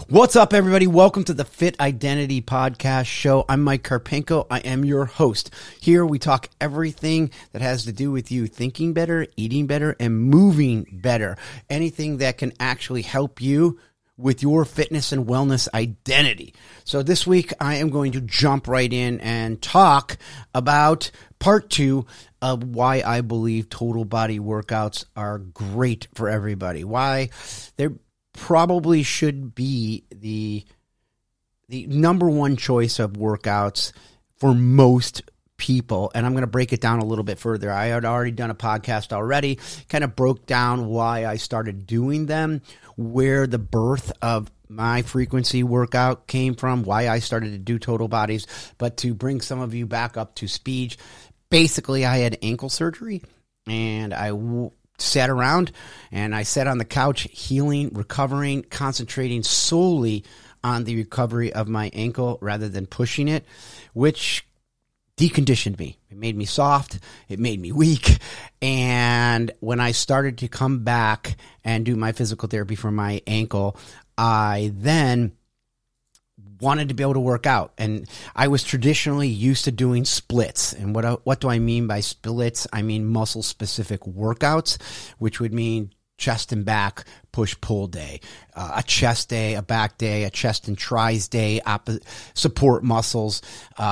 What's up, everybody? Welcome to the Fit Identity Podcast Show. I'm Mike Karpenko. I am your host. Here we talk everything that has to do with you thinking better, eating better, and moving better. Anything that can actually help you with your fitness and wellness identity. So this week, I am going to jump right in and talk about part 2 of why I believe total body workouts are great for everybody. Why they're probably should be the number one choice of workouts for most people. And I'm going to break it down a little bit further. I had already done a podcast already, kind of broke down why I started doing them, where the birth of my frequency workout came from, why I started to do total bodies. But to bring some of you back up to speed, basically I had ankle surgery and I sat around and I sat on the couch healing, recovering, concentrating solely on the recovery of my ankle rather than pushing it, which deconditioned me. It made me soft. It made me weak. And when I started to come back and do my physical therapy for my ankle, I then wanted to be able to work out. And I was traditionally used to doing splits. And what do I mean by splits? I mean muscle-specific workouts, which would mean chest and back, push-pull day, a chest day, a back day, a chest and tris day, support muscles,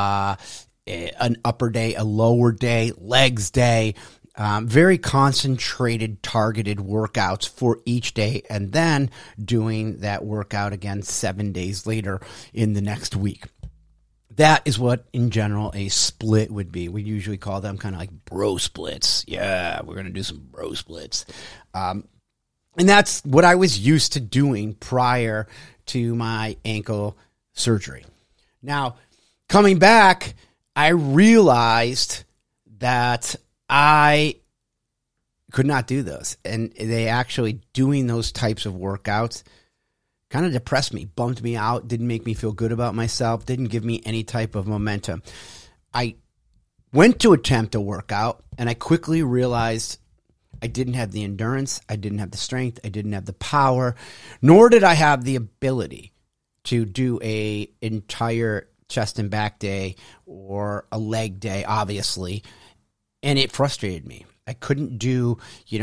an upper day, a lower day, legs day, very concentrated, targeted workouts for each day, and then doing that workout again 7 days later in the next week. That is what, in general, a split would be. We usually call them kind of like bro splits. Yeah, we're going to do some bro splits. And that's what I was used to doing prior to my ankle surgery. Now, coming back, I realized that I could not do those. And they actually doing those types of workouts kind of depressed me, bummed me out, didn't make me feel good about myself, didn't give me any type of momentum. I went to attempt a workout and I quickly realized I didn't have the endurance, I didn't have the strength, I didn't have the power, nor did I have the ability to do a entire chest and back day or a leg day, obviously. And it frustrated me. I couldn't do,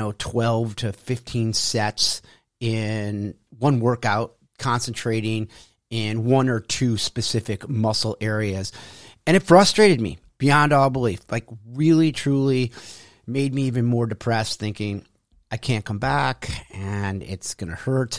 12 to 15 sets in one workout, concentrating in one or two specific muscle areas. And it frustrated me beyond all belief, like really, truly made me even more depressed, thinking I can't come back and it's going to hurt.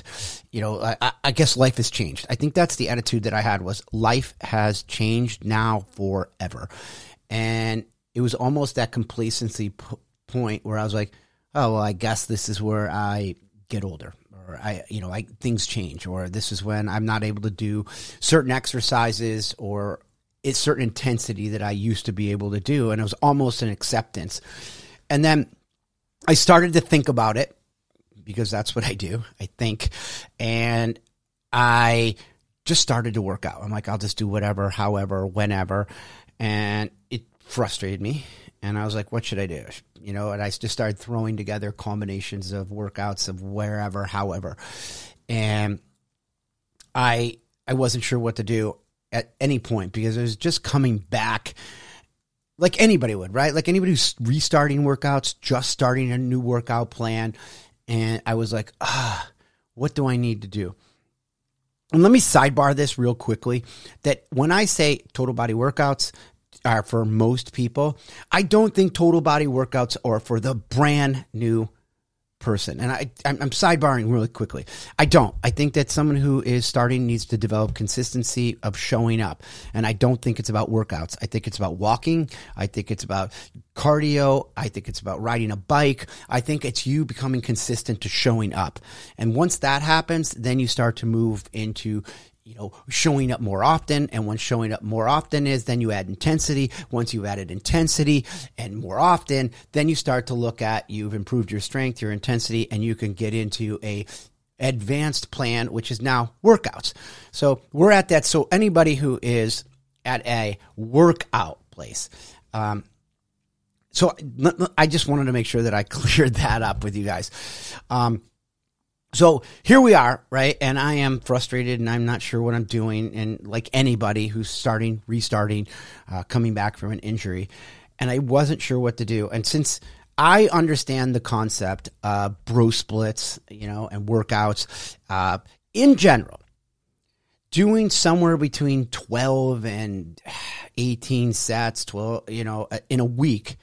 I guess life has changed. I think that's the attitude that I had, was life has changed now forever. And it was almost that complacency point where I was like, oh, well, I guess this is where I get older, or things change, or this is when I'm not able to do certain exercises or it's certain intensity that I used to be able to do. And it was almost an acceptance. And then I started to think about it, because that's what I do, I think. And I just started to work out. I'm like, I'll just do whatever, however, whenever. And it frustrated me. And I was like, what should I do? And I just started throwing together combinations of workouts of wherever, however. And I wasn't sure what to do at any point, because it was just coming back like anybody would, right? Like anybody who's restarting workouts, just starting a new workout plan. And I was like, what do I need to do? And let me sidebar this real quickly, that when I say total body workouts are for most people, I don't think total body workouts are for the brand new person. And I'm sidebarring really quickly. I don't. I think that someone who is starting needs to develop consistency of showing up. And I don't think it's about workouts. I think it's about walking. I think it's about cardio. I think it's about riding a bike. I think it's you becoming consistent to showing up. And once that happens, then you start to move into showing up more often. And once showing up more often is, then you add intensity. Once you've added intensity and more often, then you start to look at, you've improved your strength, your intensity, and you can get into a advanced plan, which is now workouts. So we're at that. So anybody who is at a workout place, so I just wanted to make sure that I cleared that up with you guys. So here we are, right? And I am frustrated and I'm not sure what I'm doing. And like anybody who's restarting, coming back from an injury, and I wasn't sure what to do. And since I understand the concept of bro splits, and workouts, in general, doing somewhere between 12 and 18 sets, 12, in a week,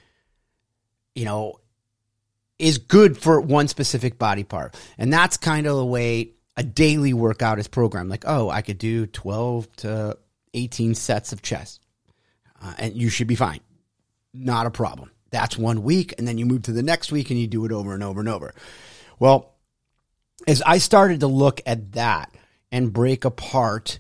is good for one specific body part. And that's kind of the way a daily workout is programmed. Like, I could do 12 to 18 sets of chest, and you should be fine. Not a problem. That's 1 week, and then you move to the next week and you do it over and over and over. Well, as I started to look at that and break apart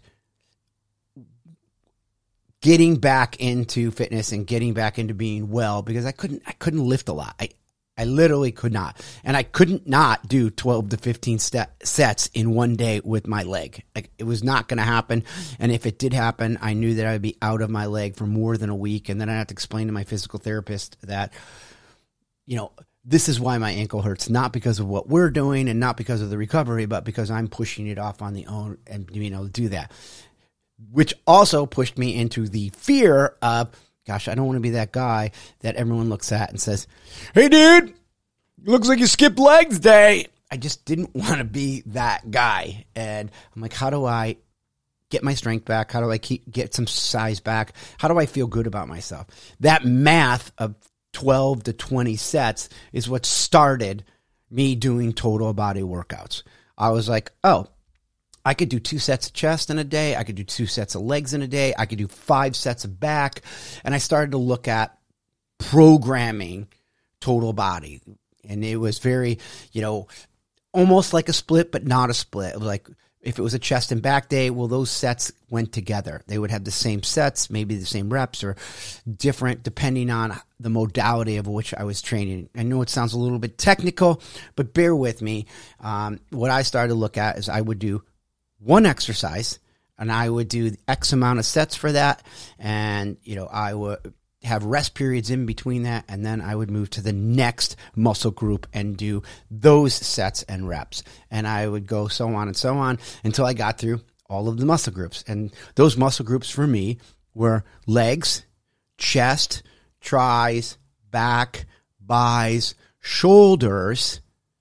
getting back into fitness and getting back into being well, because I couldn't lift a lot. I literally could not. And I couldn't not do 12 to 15 sets in one day with my leg. Like, it was not going to happen. And if it did happen, I knew that I'd be out of my leg for more than a week. And then I'd have to explain to my physical therapist that, this is why my ankle hurts, not because of what we're doing and not because of the recovery, but because I'm pushing it off on the own and being able to do that. Which also pushed me into the fear of, gosh, I don't want to be that guy that everyone looks at and says, "Hey, dude, looks like you skipped legs day." I just didn't want to be that guy. And I'm like, how do I get my strength back? How do I get some size back? How do I feel good about myself? That math of 12 to 20 sets is what started me doing total body workouts. I was like, I could do 2 sets of chest in a day. I could do 2 sets of legs in a day. I could do 5 sets of back. And I started to look at programming total body. And it was very, almost like a split, but not a split. It was like, if it was a chest and back day, well, those sets went together. They would have the same sets, maybe the same reps, or different depending on the modality of which I was training. I know it sounds a little bit technical, but bear with me. What I started to look at is I would do one exercise and I would do X amount of sets for that. And, I would have rest periods in between that. And then I would move to the next muscle group and do those sets and reps. And I would go so on and so on until I got through all of the muscle groups. And those muscle groups for me were legs, chest, tries, back, buys, shoulders,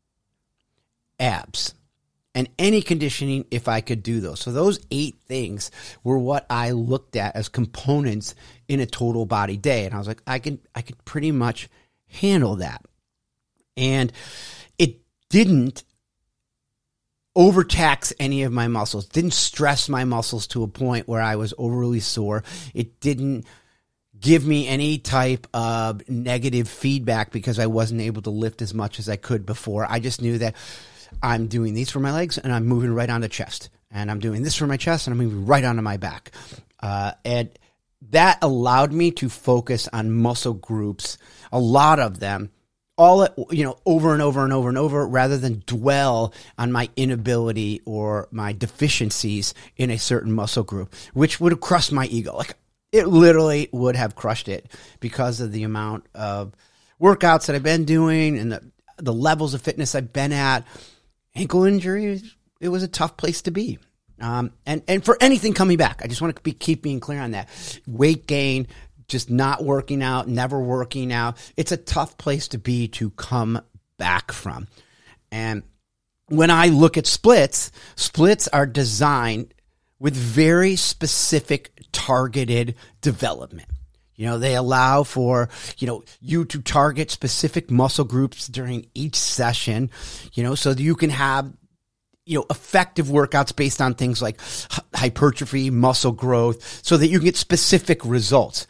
abs. And any conditioning if I could do those. So those 8 things were what I looked at as components in a total body day. And I was like, I could pretty much handle that. And it didn't overtax any of my muscles, didn't stress my muscles to a point where I was overly sore. It didn't give me any type of negative feedback because I wasn't able to lift as much as I could before. I just knew that I'm doing these for my legs and I'm moving right on the chest. And I'm doing this for my chest and I'm moving right onto my back. And that allowed me to focus on muscle groups, a lot of them, all over and over and over and over, rather than dwell on my inability or my deficiencies in a certain muscle group, which would have crushed my ego. Like, it literally would have crushed it because of the amount of workouts that I've been doing and the levels of fitness I've been at. Ankle injury, it was a tough place to be. And for anything coming back, I just want to keep being clear on that. Weight gain, just not working out, never working out. It's a tough place to be to come back from. And when I look at splits are designed with very specific targeted development. They allow for, you to target specific muscle groups during each session, so that you can have, effective workouts based on things like hypertrophy, muscle growth, so that you can get specific results.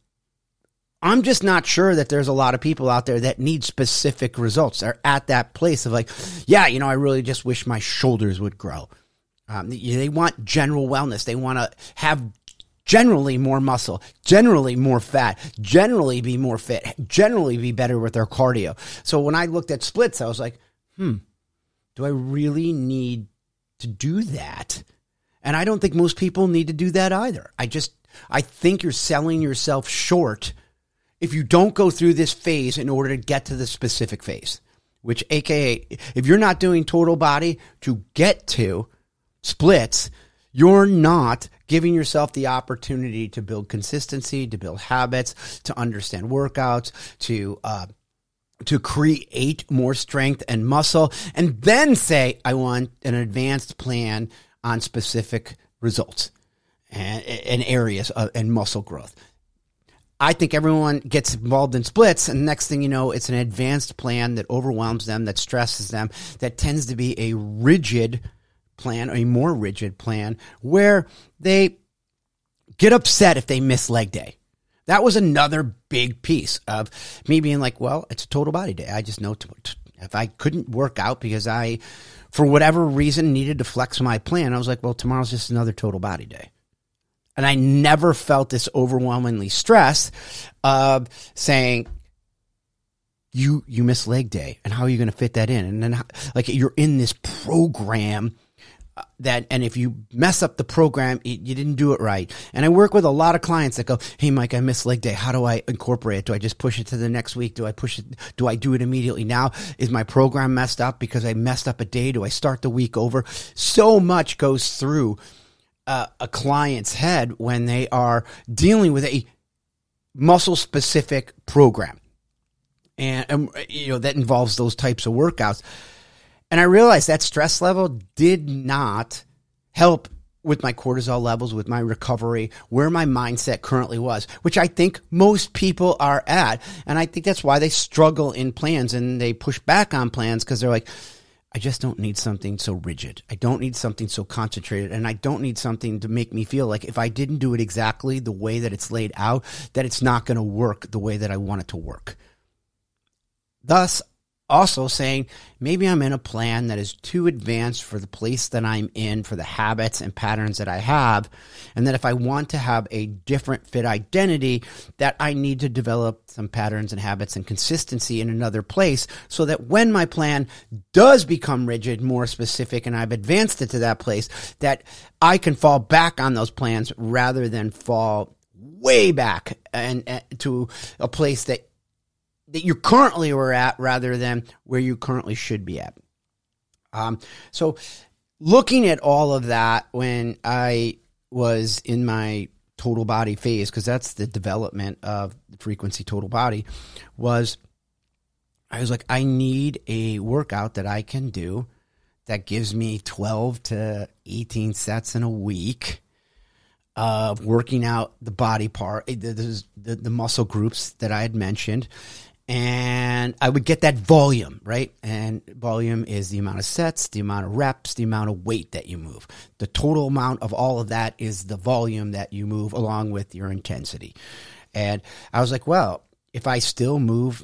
I'm just not sure that there's a lot of people out there that need specific results. They're at that place of like, I really just wish my shoulders would grow. They want general wellness. They want to have generally more muscle, generally more fat, generally be more fit, generally be better with their cardio. So when I looked at splits, I was like, do I really need to do that? And I don't think most people need to do that either. I think you're selling yourself short if you don't go through this phase in order to get to the specific phase. which AKA, if you're not doing total body to get to splits, you're not giving yourself the opportunity to build consistency, to build habits, to understand workouts, to create more strength and muscle, and then say, I want an advanced plan on specific results and areas and muscle growth. I think everyone gets involved in splits, and next thing you know, it's an advanced plan that overwhelms them, that stresses them, that tends to be a rigid plan, a more rigid plan, where they get upset if they miss leg day. That was another big piece of me being like, well, it's a total body day. I just know if I couldn't work out because I, for whatever reason, needed to flex my plan, I was like, well, tomorrow's just another total body day. And I never felt this overwhelmingly stress of saying, you miss leg day, and how are you going to fit that in? And then, like, you're in this program and if you mess up the program, you didn't do it right. And I work with a lot of clients that go, hey, Mike, I missed leg day. How do I incorporate it? Do I just push it to the next week? Do I push it? Do I do it immediately now? Is my program messed up because I messed up a day? Do I start the week over? So much goes through a client's head when they are dealing with a muscle-specific program. And that involves those types of workouts. And I realized that stress level did not help with my cortisol levels, with my recovery, where my mindset currently was, which I think most people are at. And I think that's why they struggle in plans and they push back on plans, because they're like, I just don't need something so rigid. I don't need something so concentrated. And I don't need something to make me feel like if I didn't do it exactly the way that it's laid out, that it's not going to work the way that I want it to work. Thus, also saying, maybe I'm in a plan that is too advanced for the place that I'm in, for the habits and patterns that I have, and that if I want to have a different fit identity, that I need to develop some patterns and habits and consistency in another place, so that when my plan does become rigid, more specific, and I've advanced it to that place, that I can fall back on those plans rather than fall way back and to a place that you currently were at rather than where you currently should be at. So looking at all of that when I was in my total body phase, because that's the development of frequency total body, I was like, I need a workout that I can do that gives me 12 to 18 sets in a week of working out the body part, the muscle groups that I had mentioned. And I would get that volume, right? And volume is the amount of sets, the amount of reps, the amount of weight that you move. The total amount of all of that is the volume that you move along with your intensity. And I was like, well, if I still move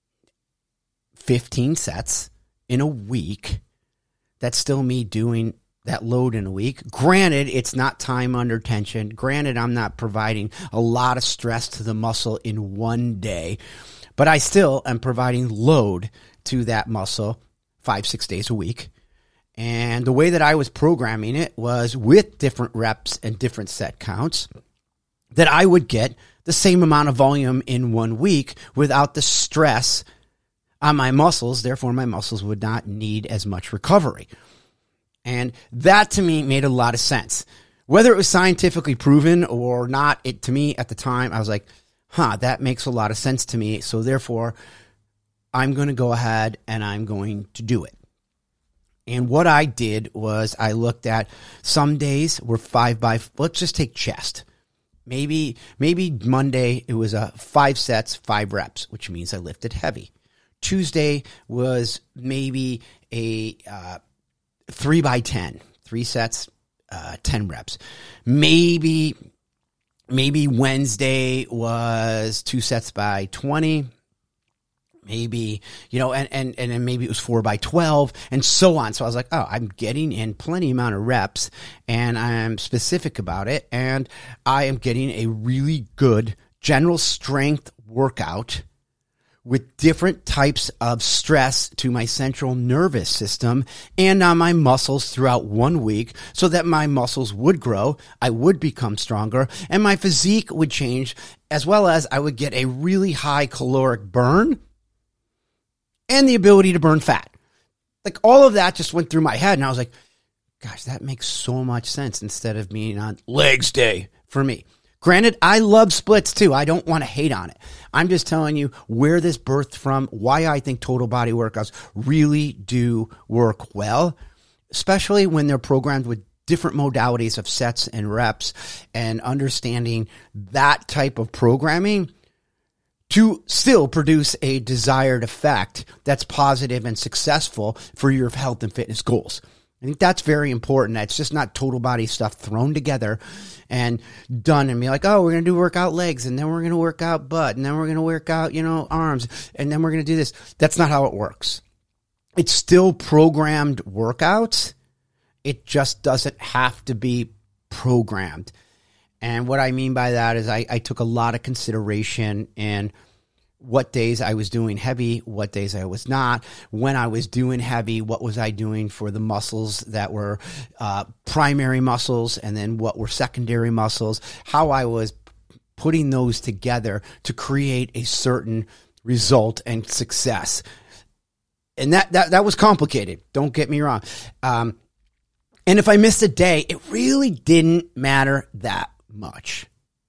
15 sets in a week, that's still me doing that load in a week. Granted, it's not time under tension. Granted, I'm not providing a lot of stress to the muscle in one day. But I still am providing load to that muscle 5-6 days a week. And the way that I was programming it was with different reps and different set counts, that I would get the same amount of volume in 1 week without the stress on my muscles. Therefore, my muscles would not need as much recovery. And that to me made a lot of sense. Whether it was scientifically proven or not, to me at the time, I was like, that makes a lot of sense to me. So therefore, I'm going to go ahead and I'm going to do it. And what I did was I looked at some days were let's just take chest. Maybe Monday it was 5 sets, 5 reps, which means I lifted heavy. Tuesday was maybe a 3x10, 3 sets, 10 reps. Maybe Wednesday was 2 sets by 20, maybe, and then maybe it was 4x12 and so on. So I was like, I'm getting in plenty amount of reps and I'm specific about it. And I am getting a really good general strength workout with different types of stress to my central nervous system and on my muscles throughout 1 week, so that my muscles would grow, I would become stronger, and my physique would change, as well as I would get a really high caloric burn and the ability to burn fat. Like all of that just went through my head, and I was like, gosh, that makes so much sense instead of being on legs day for me. Granted, I love splits too. I don't want to hate on it. I'm just telling you where this birthed from, why I think total body workouts really do work well, especially when they're programmed with different modalities of sets and reps, and understanding that type of programming to still produce a desired effect that's positive and successful for your health and fitness goals. I think that's very important. It's just not total body stuff thrown together and done and be like, oh, we're going to do work out legs, and then we're going to work out butt, and then we're going to work out, arms, and then we're going to do this. That's not how it works. It's still programmed workouts. It just doesn't have to be programmed. And what I mean by that is I took a lot of consideration in what days I was doing heavy, what days I was not. When I was doing heavy, what was I doing for the muscles that were primary muscles, and then what were secondary muscles, how I was putting those together to create a certain result and success. And that was complicated. Don't get me wrong. And if I missed a day, it really didn't matter that much.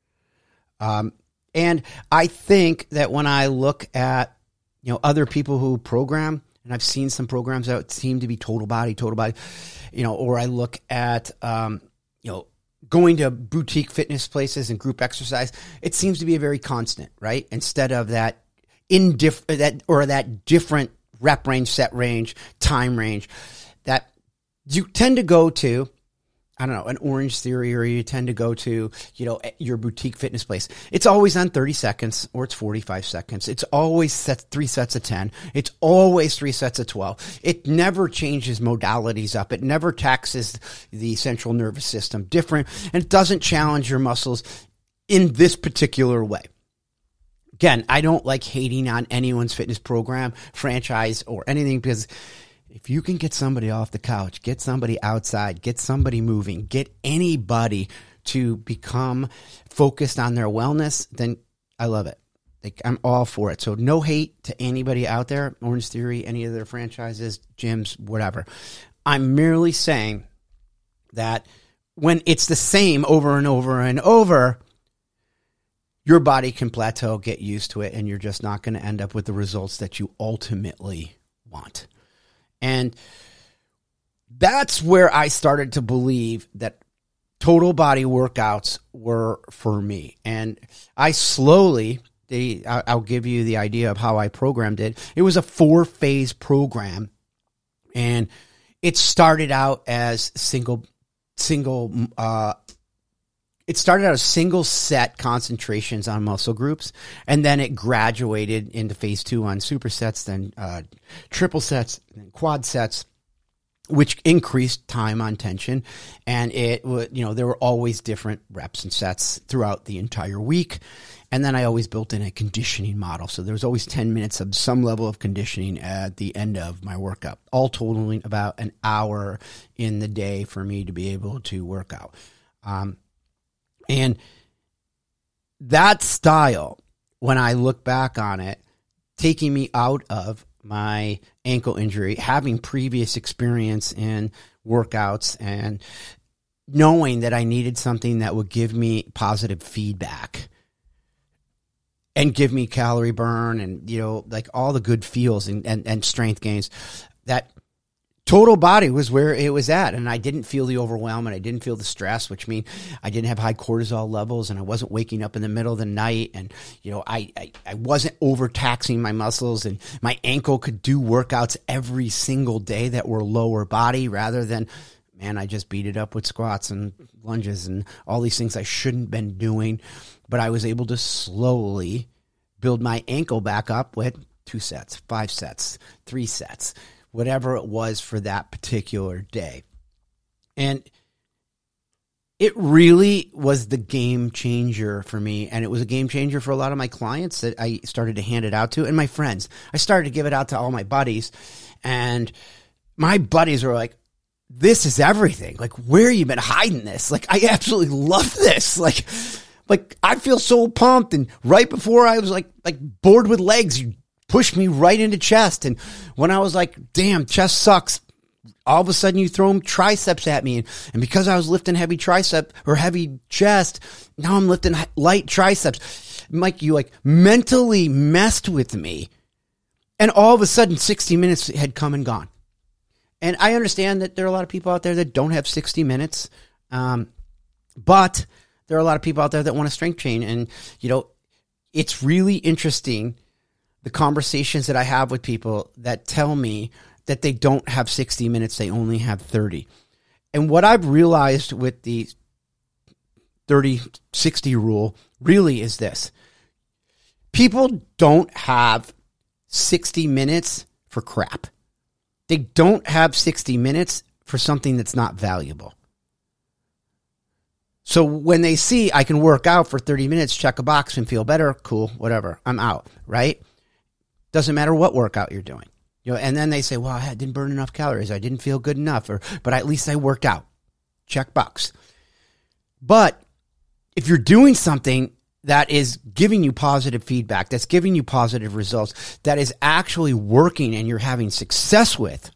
And I think that when I look at, other people who program, and I've seen some programs that seem to be total body, or I look at, going to boutique fitness places and group exercise, it seems to be a very constant, right? Instead of that different rep range, set range, time range that you tend to go to, an Orange Theory, or you tend to go to, your boutique fitness place. It's always on 30 seconds or it's 45 seconds. It's always 3 sets of 10. It's always 3 sets of 12. It never changes modalities up. It never taxes the central nervous system different, and it doesn't challenge your muscles in this particular way. Again, I don't like hating on anyone's fitness program, franchise, or anything, because if you can get somebody off the couch, get somebody outside, get somebody moving, get anybody to become focused on their wellness, then I love it. I'm all for it. So no hate to anybody out there, Orange Theory, any of their franchises, gyms, whatever. I'm merely saying that when it's the same over and over and over, your body can plateau, get used to it, and you're just not going to end up with the results that you ultimately want. And that's where I started to believe that total body workouts were for me. And I slowly, I'll give you the idea of how I programmed it. It was a 4-phase program, and it started out as single set concentrations on muscle groups, and then it graduated into phase 2 on supersets, then triple sets, then quad sets, which increased time on tension. And it would, there were always different reps and sets throughout the entire week. And then I always built in a conditioning model. So there was always 10 minutes of some level of conditioning at the end of my workout, all totaling about an hour in the day for me to be able to work out. And that style, when I look back on it, taking me out of my ankle injury, having previous experience in workouts, and knowing that I needed something that would give me positive feedback and give me calorie burn and, like all the good feels and strength gains, that total body was where it was at. And I didn't feel the overwhelm, and I didn't feel the stress, which means I didn't have high cortisol levels, and I wasn't waking up in the middle of the night. And, I wasn't overtaxing my muscles, and my ankle could do workouts every single day that were lower body, rather than, man, I just beat it up with squats and lunges and all these things I shouldn't have been doing. But I was able to slowly build my ankle back up with 2 sets, 5 sets, 3 sets, whatever it was for that particular day. And it really was the game changer for me. And it was a game changer for a lot of my clients that I started to hand it out to, and my friends. I started to give it out to all my buddies, and my buddies were like, this is everything. Like, where you been hiding this? Like, I absolutely love this. Like I feel so pumped. And right before I was like bored with legs, you pushed me right into chest. And when I was like, damn, chest sucks, all of a sudden you throw triceps at me. And because I was lifting heavy tricep or heavy chest, now I'm lifting light triceps. Mike, you like mentally messed with me. And all of a sudden 60 minutes had come and gone. And I understand that there are a lot of people out there that don't have 60 minutes. But there are a lot of people out there that want to strength train. And, you know, it's really interesting, the conversations that I have with people that tell me that they don't have 60 minutes, they only have 30. And what I've realized with the 30-60 rule really is this. People don't have 60 minutes for crap. They don't have 60 minutes for something that's not valuable. So when they see I can work out for 30 minutes, check a box and feel better, cool, whatever, I'm out, right? Doesn't matter what workout you're doing. You know, and then they say, well, I didn't burn enough calories. I didn't feel good enough, but at least I worked out. Check box. But if you're doing something that is giving you positive feedback, that's giving you positive results, that is actually working and you're having success with,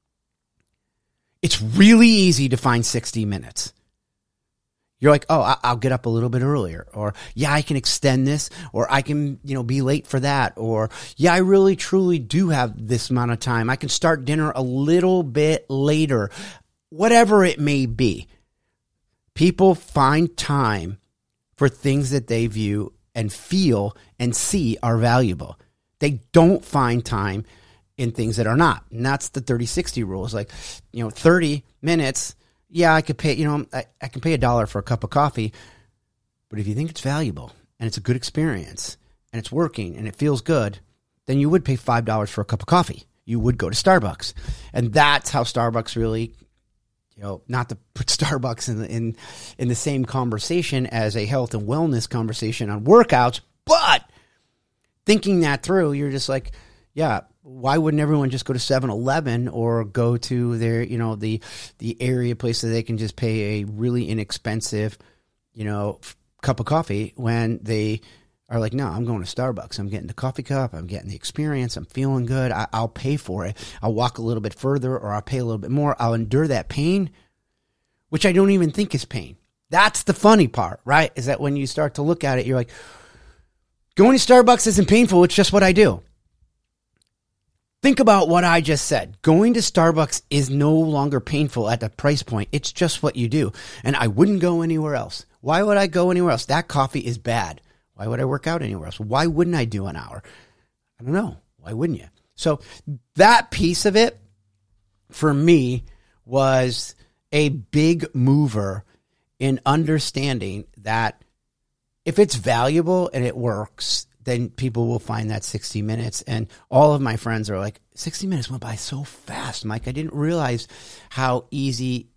it's really easy to find 60 minutes. You're like, oh, I'll get up a little bit earlier, or yeah, I can extend this, or I can, you know, be late for that, or yeah, I really truly do have this amount of time. I can start dinner a little bit later, whatever it may be. People find time for things that they view and feel and see are valuable. They don't find time in things that are not. And that's the 30-60 rule. It's like, you know, 30 minutes. Yeah, I could pay, you know, I can pay $1 for a cup of coffee, but if you think it's valuable and it's a good experience and it's working and it feels good, then you would pay $5 for a cup of coffee. You would go to Starbucks. And that's how Starbucks really, you know, not to put Starbucks in the same conversation as a health and wellness conversation on workouts, but thinking that through, you're just like, yeah, why wouldn't everyone just go to 7-Eleven or go to their, you know, the area place that they can just pay a really inexpensive, you know, cup of coffee when they are like, no, I'm going to Starbucks. I'm getting the coffee cup. I'm getting the experience. I'm feeling good. I'll pay for it. I'll walk a little bit further or I'll pay a little bit more. I'll endure that pain, which I don't even think is pain. That's the funny part, right? Is that when you start to look at it, you're like, going to Starbucks isn't painful. It's just what I do. Think about what I just said. Going to Starbucks is no longer painful at the price point. It's just what you do. And I wouldn't go anywhere else. Why would I go anywhere else? That coffee is bad. Why would I work out anywhere else? Why wouldn't I do an hour? I don't know. Why wouldn't you? So that piece of it, for me, was a big mover in understanding that if it's valuable and it works, then people will find that 60 minutes. And all of my friends are like, 60 minutes went by so fast, Mike. I didn't realize how easy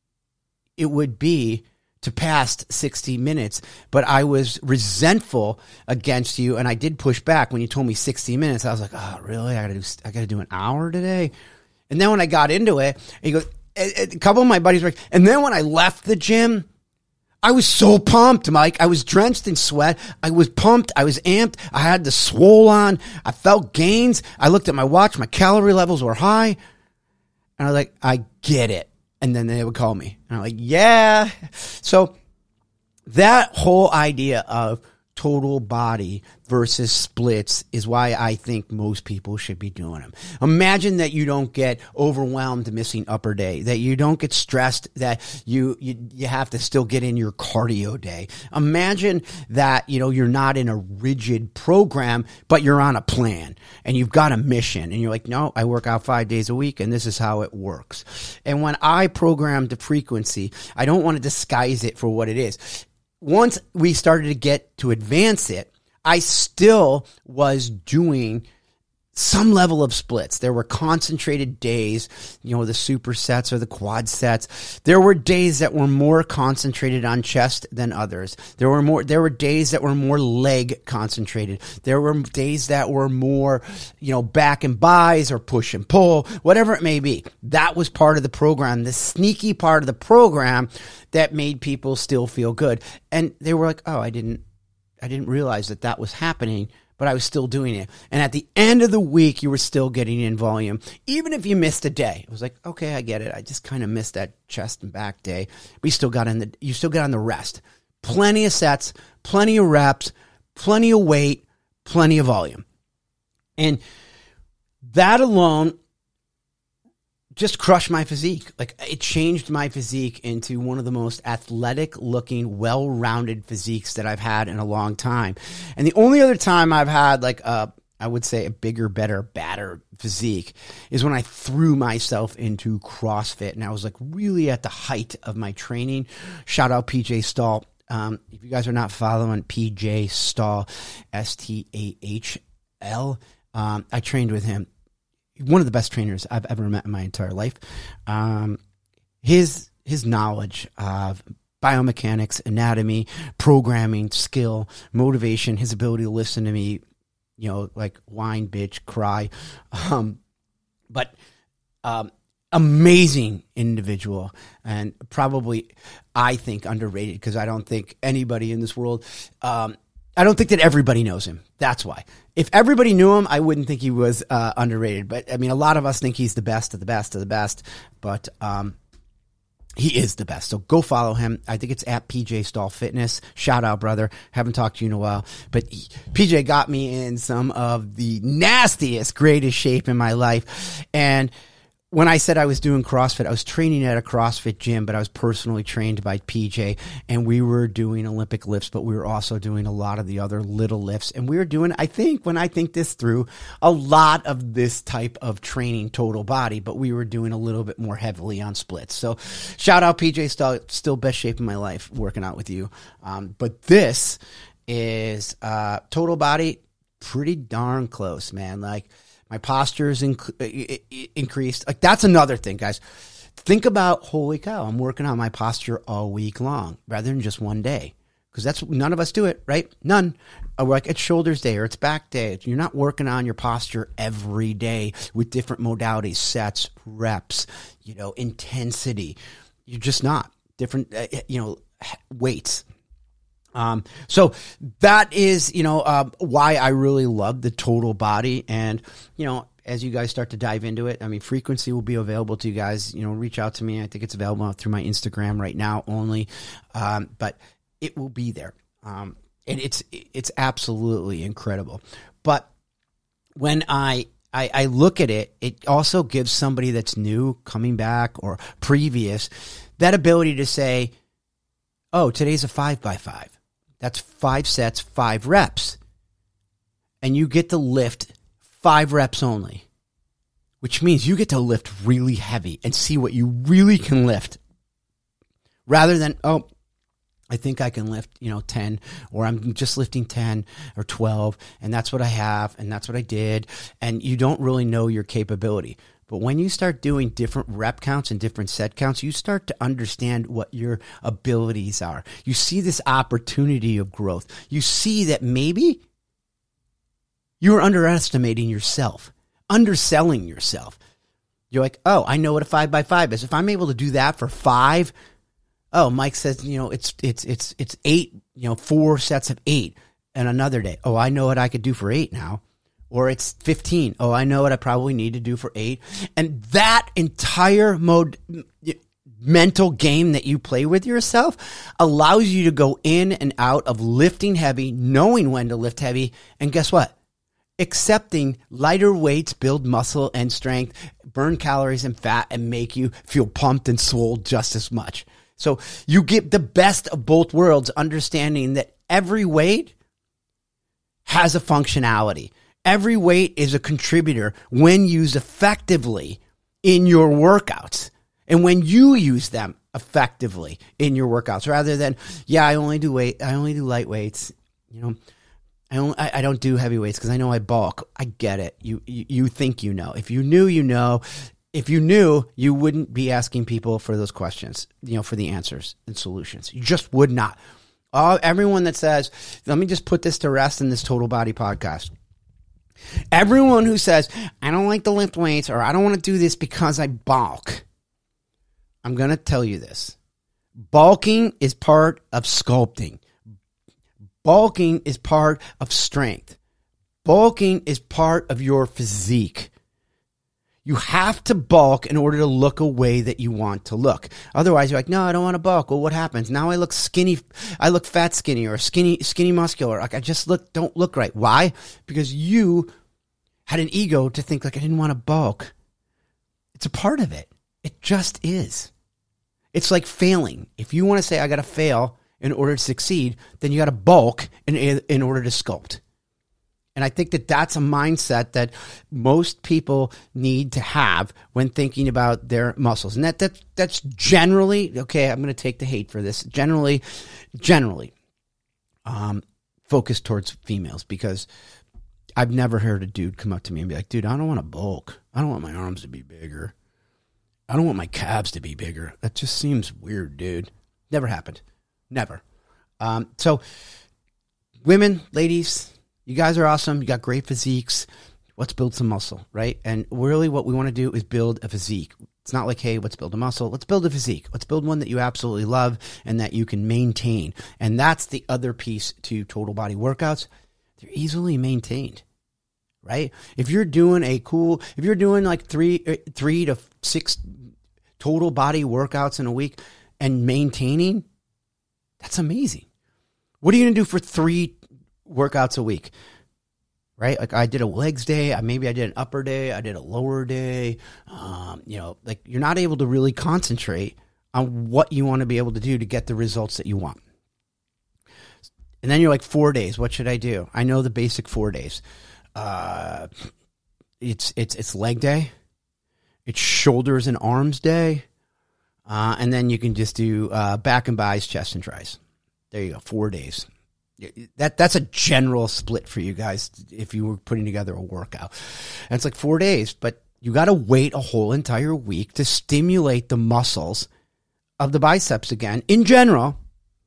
it would be to pass 60 minutes. But I was resentful against you, and I did push back when you told me 60 minutes. I was like, oh, really? I gotta do an hour today? And then when I got into it, he goes, a couple of my buddies were like, and then when I left the gym, I was so pumped, Mike. I was drenched in sweat. I was pumped. I was amped. I had the swole on. I felt gains. I looked at my watch. My calorie levels were high. And I was like, I get it. And then they would call me. And I'm like, yeah. So that whole idea of total body versus splits is why I think most people should be doing them. Imagine that you don't get overwhelmed missing upper day, that you don't get stressed, that you have to still get in your cardio day. Imagine that, you know, you're not in a rigid program, but you're on a plan and you've got a mission and you're like, no, I work out 5 days a week and this is how it works. And when I program the frequency, I don't want to disguise it for what it is. Once we started to get to advance it, I still was doing some level of splits. There were concentrated days, you know, the supersets or the quad sets. There were days that were more concentrated on chest than others. There were days that were more leg concentrated. There were days that were more, you know, back and buys or push and pull, whatever it may be. That was part of the program, the sneaky part of the program that made people still feel good. And they were like, oh, I didn't realize that was happening, but I was still doing it. And at the end of the week, you were still getting in volume. Even if you missed a day, it was like, okay, I get it. I just kind of missed that chest and back day. You still got on the rest. Plenty of sets, plenty of reps, plenty of weight, plenty of volume. And that alone just crushed my physique. Like, it changed my physique into one of the most athletic looking, well-rounded physiques that I've had in a long time. And the only other time I've had like I would say a bigger, better, badder physique is when I threw myself into CrossFit, and I was like really at the height of my training. Shout out PJ Stahl. If you guys are not following PJ Stahl, Stahl, I trained with him. One of the best trainers I've ever met in my entire life. His knowledge of biomechanics, anatomy, programming, skill, motivation, his ability to listen to me, like whine, bitch, cry. But amazing individual, and probably, I think, underrated, because I don't think anybody in this world, I don't think that everybody knows him. That's why. If everybody knew him, I wouldn't think he was underrated. But I mean, a lot of us think he's the best of the best of the best. But he is the best. So go follow him. I think it's at PJ Stahl Fitness. Shout out, brother. Haven't talked to you in a while. But PJ got me in some of the nastiest, greatest shape in my life. And when I said I was doing CrossFit, I was training at a CrossFit gym, but I was personally trained by PJ, and we were doing Olympic lifts, but we were also doing a lot of the other little lifts. And we were doing, I think, when I think this through, a lot of this type of training, total body, but we were doing a little bit more heavily on splits. So shout out PJ, still best shape in my life working out with you. But this is total body, pretty darn close, man. Like, my posture is increased. Like, that's another thing, guys. Think about, holy cow, I'm working on my posture all week long rather than just one day. Because none of us do it, right? None. We're like, it's shoulders day or it's back day. You're not working on your posture every day with different modalities, sets, reps, intensity. You're just not. Different, weights. So that is, why I really love the total body. And, as you guys start to dive into it, I mean, frequency will be available to you guys. Reach out to me. I think it's available through my Instagram right now only. But it will be there. And it's absolutely incredible. But when I look at it, it also gives somebody that's new, coming back, or previous, that ability to say, oh, today's a 5x5. That's 5 sets, 5 reps. And you get to lift 5 reps only, which means you get to lift really heavy and see what you really can lift, rather than, oh, I think I can lift, 10, or I'm just lifting 10 or 12, and that's what I have, and that's what I did, and you don't really know your capability. But when you start doing different rep counts and different set counts, you start to understand what your abilities are. You see this opportunity of growth. You see that maybe you're underestimating yourself, underselling yourself. You're like, oh, I know what a 5x5 is. If I'm able to do that for 5, oh, Mike says, it's 8, 4 sets of 8 and another day. Oh, I know what I could do for 8 now. Or it's 15. Oh, I know what I probably need to do for 8. And that entire mental game that you play with yourself allows you to go in and out of lifting heavy, knowing when to lift heavy. And guess what? Accepting lighter weights build muscle and strength, burn calories and fat, and make you feel pumped and swole just as much. So you get the best of both worlds, understanding that every weight has a functionality. Every weight is a contributor when used effectively in your workouts, and when you use them effectively in your workouts, rather than, I only do light weights. I don't do heavy weights because I know I bulk. I get it. You think you know. If you knew, you know. If you knew, you wouldn't be asking people for those questions, for the answers and solutions. You just would not. Everyone that says, let me just put this to rest in this Total Body podcast. Everyone who says, I don't like to lift weights, or I don't want to do this because I bulk, I'm going to tell you this. Bulking is part of sculpting. Bulking is part of strength. Bulking is part of your physique. You have to bulk in order to look a way that you want to look. Otherwise, you're like, no, I don't want to bulk. Well, what happens? Now I look skinny. I look fat skinny or skinny muscular. Like I just don't look right. Why? Because you had an ego to think like I didn't want to bulk. It's a part of it. It just is. It's like failing. If you want to say I got to fail in order to succeed, then you got to bulk in order to sculpt. And I think that that's a mindset that most people need to have when thinking about their muscles. And that's generally, okay, I'm going to take the hate for this, generally focused towards females, because I've never heard a dude come up to me and be like, dude, I don't want to bulk. I don't want my arms to be bigger. I don't want my calves to be bigger. That just seems weird, dude. Never happened. Never. So women, ladies, you guys are awesome. You got great physiques. Let's build some muscle, right? And really what we want to do is build a physique. It's not like, hey, let's build a muscle. Let's build a physique. Let's build one that you absolutely love and that you can maintain. And that's the other piece to total body workouts. They're easily maintained, right? If you're doing like three to 6 total body workouts in a week and maintaining, that's amazing. What are you going to do for 3 workouts a week, right? Like I did a legs day, maybe I did an upper day, I did a lower day. Like you're not able to really concentrate on what you want to be able to do to get the results that you want. And then you're like 4 days. What should I do? I know the basic 4 days. It's leg day, it's shoulders and arms day, and then you can just do back and bis, chest and tris. There you go, 4 days. That's a general split for you guys if you were putting together a workout. And it's like 4 days, but you got to wait a whole entire week to stimulate the muscles of the biceps again, in general,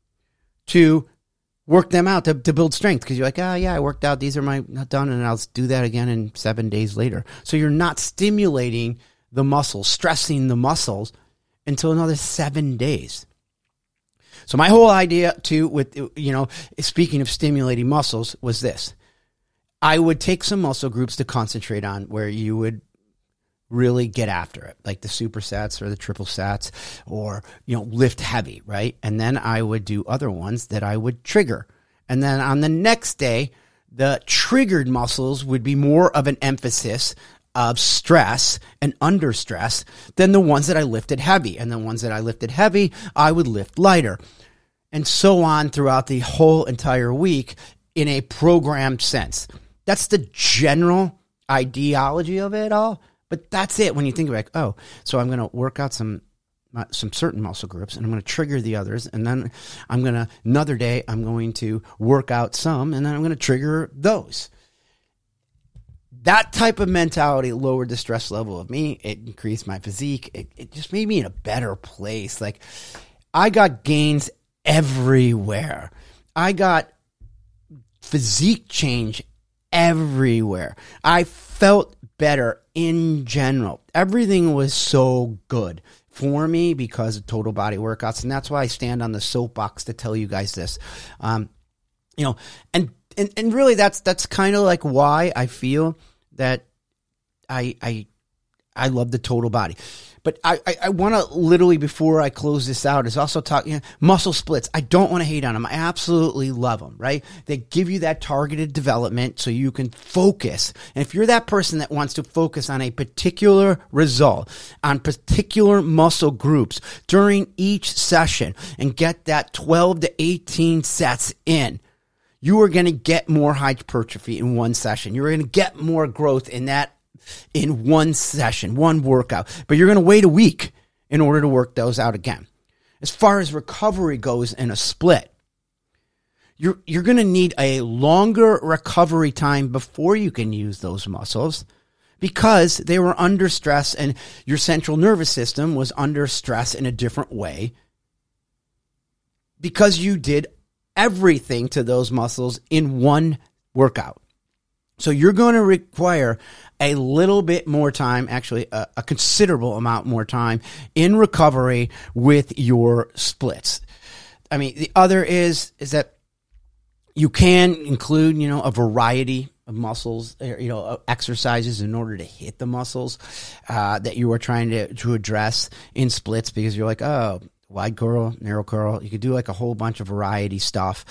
to work them out, to build strength. Because you're like, yeah, I worked out. These are not done, and I'll do that again in 7 days later. So you're not stimulating the muscles, stressing the muscles until another 7 days. So my whole idea too, with, speaking of stimulating muscles, was this. I would take some muscle groups to concentrate on where you would really get after it, like the supersets or the triple sets, or, lift heavy, right? And then I would do other ones that I would trigger. And then on the next day, the triggered muscles would be more of an emphasis of stress and under stress than the ones that I lifted heavy. And the ones that I lifted heavy, I would lift lighter. And so on throughout the whole entire week in a programmed sense. That's the general ideology of it all. But that's it when you think about, so I'm going to work out some certain muscle groups and I'm going to trigger the others. And then another day, I'm going to work out some and then I'm going to trigger those. That type of mentality lowered the stress level of me. It increased my physique. It just made me in a better place. Like I got gains everywhere. I got physique change everywhere. I felt better in general. Everything was so good for me because of total body workouts. And that's why I stand on the soapbox to tell you guys this. And really that's kind of like why I feel that I love the total body. But I want to literally, before I close this out, is also talk muscle splits. I don't want to hate on them. I absolutely love them, right? They give you that targeted development so you can focus. And if you're that person that wants to focus on a particular result, on particular muscle groups during each session and get that 12 to 18 sets in, you are going to get more hypertrophy in one session. You're going to get more growth in one session, one workout, but you're going to wait a week in order to work those out again. As far as recovery goes in a split, you're going to need a longer recovery time before you can use those muscles because they were under stress and your central nervous system was under stress in a different way because you did everything to those muscles in one workout. So you're going to require a little bit more time, actually a considerable amount more time in recovery with your splits. I mean, the other is that you can include, a variety muscles, exercises in order to hit the muscles that you are trying to address in splits, because you're like, oh, wide curl, narrow curl. You could do like a whole bunch of variety stuff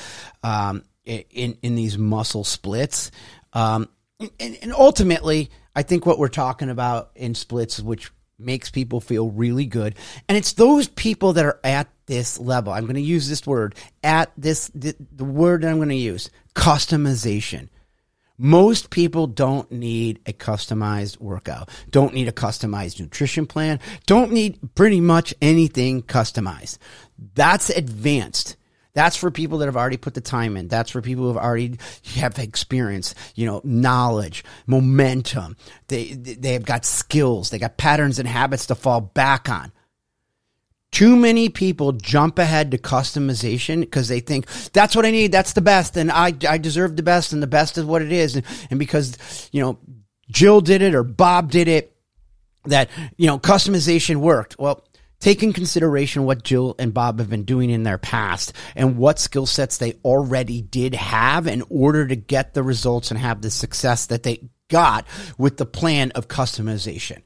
in these muscle splits. And ultimately, I think what we're talking about in splits, which makes people feel really good, and it's those people that are at this level. I'm going to use this word, the word that I'm going to use, customization. Most people don't need a customized workout, don't need a customized nutrition plan, don't need pretty much anything customized. That's advanced. That's for people that have already put the time in. That's for people who have experience, knowledge, momentum. They've got skills. They got patterns and habits to fall back on. Too many people jump ahead to customization because they think that's what I need. That's the best. And I deserve the best, and the best is what it is. And because, Jill did it or Bob did it, that, customization worked. Well, take in consideration what Jill and Bob have been doing in their past and what skill sets they already did have in order to get the results and have the success that they got with the plan of customization.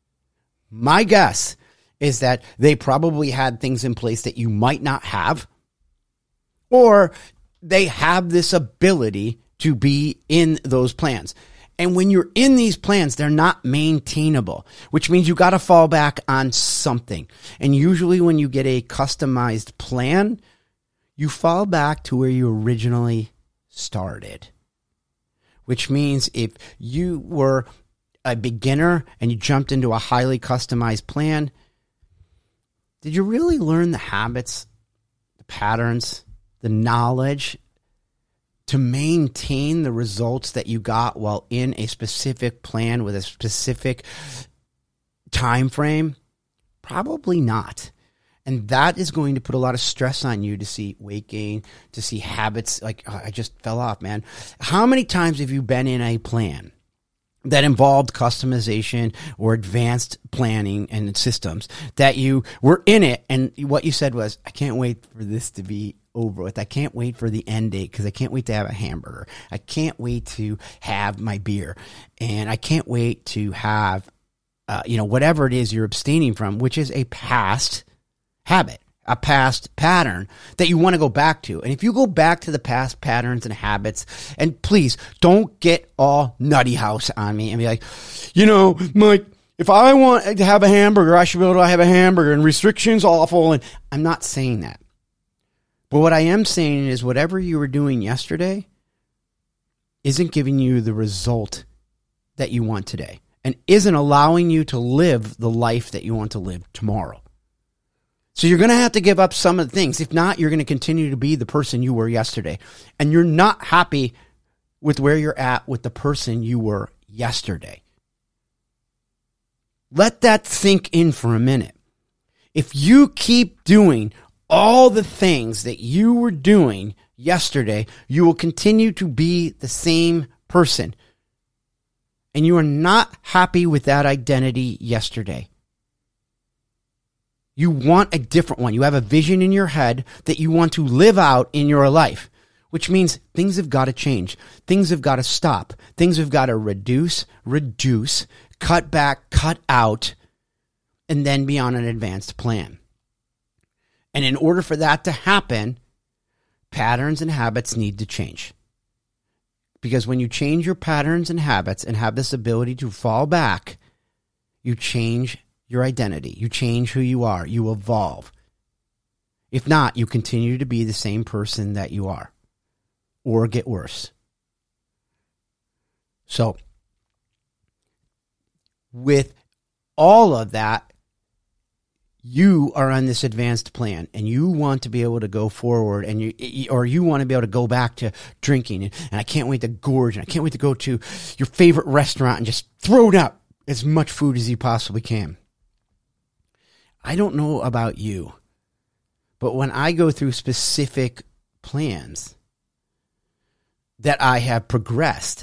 My guess is that they probably had things in place that you might not have, or they have this ability to be in those plans. And when you're in these plans, they're not maintainable, which means you got to fall back on something. And usually when you get a customized plan, you fall back to where you originally started, which means if you were a beginner and you jumped into a highly customized plan, did you really learn the habits, the patterns, the knowledge to maintain the results that you got while in a specific plan with a specific time frame? Probably not. And that is going to put a lot of stress on you to see weight gain, to see habits like, oh, I just fell off, man. How many times have you been in a plan that involved customization or advanced planning and systems that you were in it, and what you said was, I can't wait for this to be over with. I can't wait for the end date because I can't wait to have a hamburger. I can't wait to have my beer, and I can't wait to have, whatever it is you're abstaining from, which is a past habit, a past pattern that you want to go back to. And if you go back to the past patterns and habits, and please don't get all nutty house on me and be like, Mike, if I want to have a hamburger, I should be able to have a hamburger, and restrictions awful. And I'm not saying that. But what I am saying is whatever you were doing yesterday isn't giving you the result that you want today, and isn't allowing you to live the life that you want to live tomorrow. So you're going to have to give up some of the things. If not, you're going to continue to be the person you were yesterday. And you're not happy with where you're at with the person you were yesterday. Let that sink in for a minute. If you keep doing all the things that you were doing yesterday, you will continue to be the same person. And you are not happy with that identity yesterday. You want a different one. You have a vision in your head that you want to live out in your life, which means things have got to change. Things have got to stop. Things have got to reduce, cut back, cut out, and then be on an advanced plan. And in order for that to happen, patterns and habits need to change. Because when you change your patterns and habits and have this ability to fall back, you change your identity. You change who you are. You evolve. If not, you continue to be the same person that you are, or get worse. So, with all of that, you are on this advanced plan, and you want to be able to go forward, and you want to be able to go back to drinking, and I can't wait to gorge, and I can't wait to go to your favorite restaurant and just throw down as much food as you possibly can. I don't know about you, but when I go through specific plans that I have progressed,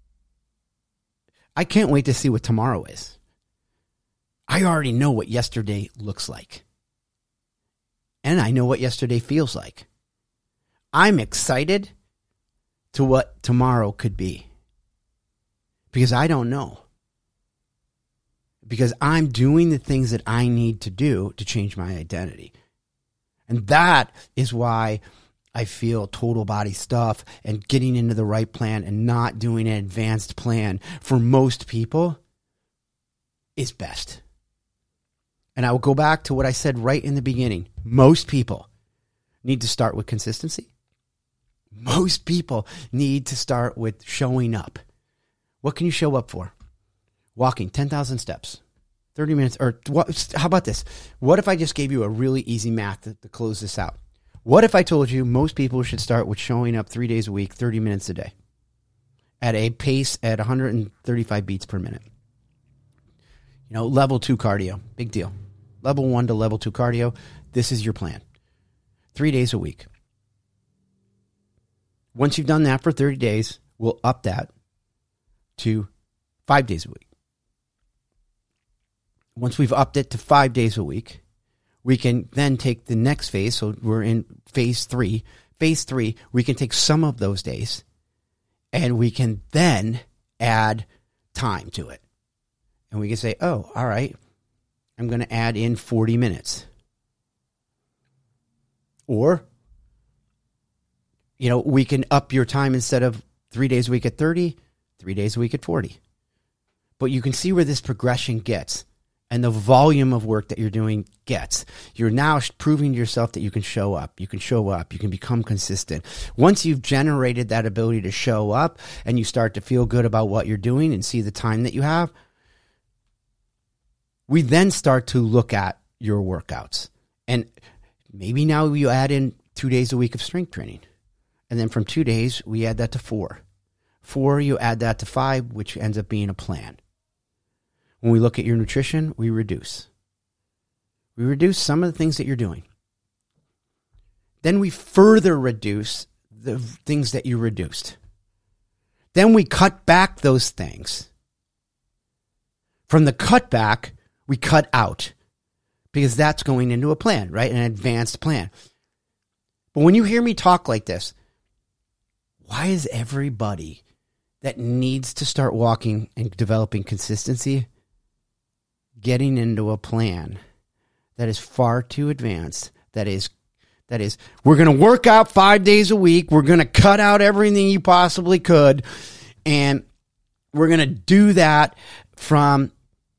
I can't wait to see what tomorrow is. I already know what yesterday looks like. And I know what yesterday feels like. I'm excited to what tomorrow could be. because I don't know. Because I'm doing the things that I need to do to change my identity. And that is why I feel total body stuff and getting into the right plan and not doing an advanced plan for most people is best. And I will go back to what I said right in the beginning. Most people need to start with consistency. Most people need to start with showing up. What can you show up for? Walking 10,000 steps, 30 minutes, or what, how about this? What if I just gave you a really easy math to close this out? What if I told you most people should start with showing up 3 days a week, 30 minutes a day, at a pace at 135 beats per minute? Level 2 cardio, big deal. Level 1 to level 2 cardio, this is your plan. 3 days a week. Once you've done that for 30 days, we'll up that to 5 days a week. Once we've upped it to 5 days a week, we can then take the next phase. So we're in phase 3. Phase 3, we can take some of those days and we can then add time to it. And we can say, oh, all right, I'm going to add in 40 minutes. Or, we can up your time instead of 3 days a week at 30, 3 days a week at 40. But you can see where this progression gets. And the volume of work that you're doing gets. You're now proving to yourself that you can show up. You can show up. You can become consistent. Once you've generated that ability to show up and you start to feel good about what you're doing and see the time that you have, we then start to look at your workouts. And maybe now you add in 2 days a week of strength training. And then from 2 days, we add that to 4. 4, you add that to 5, which ends up being a plan. When we look at your nutrition, we reduce. We reduce some of the things that you're doing. Then we further reduce the things that you reduced. Then we cut back those things. From the cutback, we cut out. Because that's going into a plan, right? An advanced plan. But when you hear me talk like this, why is everybody that needs to start walking and developing consistency getting into a plan that is far too advanced, that is, we're going to work out 5 days a week, we're going to cut out everything you possibly could, and we're going to do that from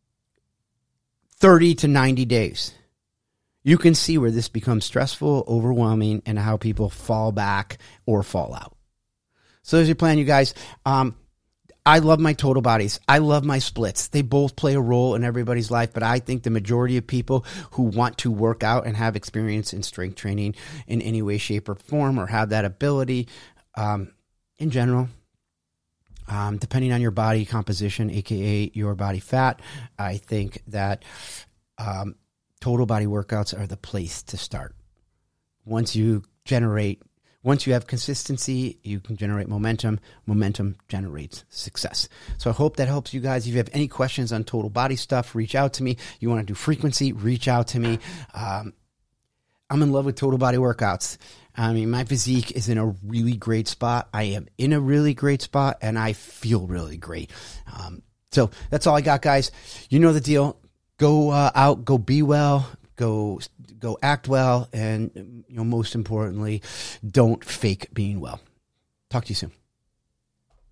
30 to 90 days. You can see where this becomes stressful, overwhelming, and how people fall back or fall out. So there's your plan, you guys. I love my total bodies. I love my splits. They both play a role in everybody's life, but I think the majority of people who want to work out and have experience in strength training in any way, shape, or form, or have that ability in general, depending on your body composition, aka your body fat, I think that total body workouts are the place to start. Once you have consistency, you can generate momentum. Momentum generates success. So I hope that helps you guys. If you have any questions on total body stuff, reach out to me. You want to do frequency, reach out to me. I'm in love with total body workouts. I mean, my physique is in a really great spot. I am in a really great spot, and I feel really great. So that's all I got, guys. You know the deal. Go out, go be well, go act well, and most importantly, don't fake being well. Talk to you soon.